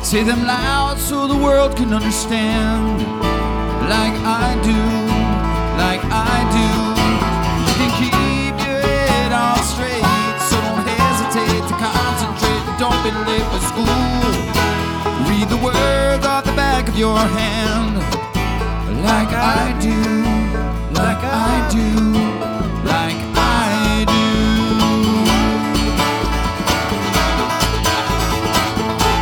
Say them loud so the world can understand. Like I do, like I do. You can keep your head on straight, so don't hesitate to concentrate. Don't be late for school. Read the words off the back of your hand. Like I do, like I do.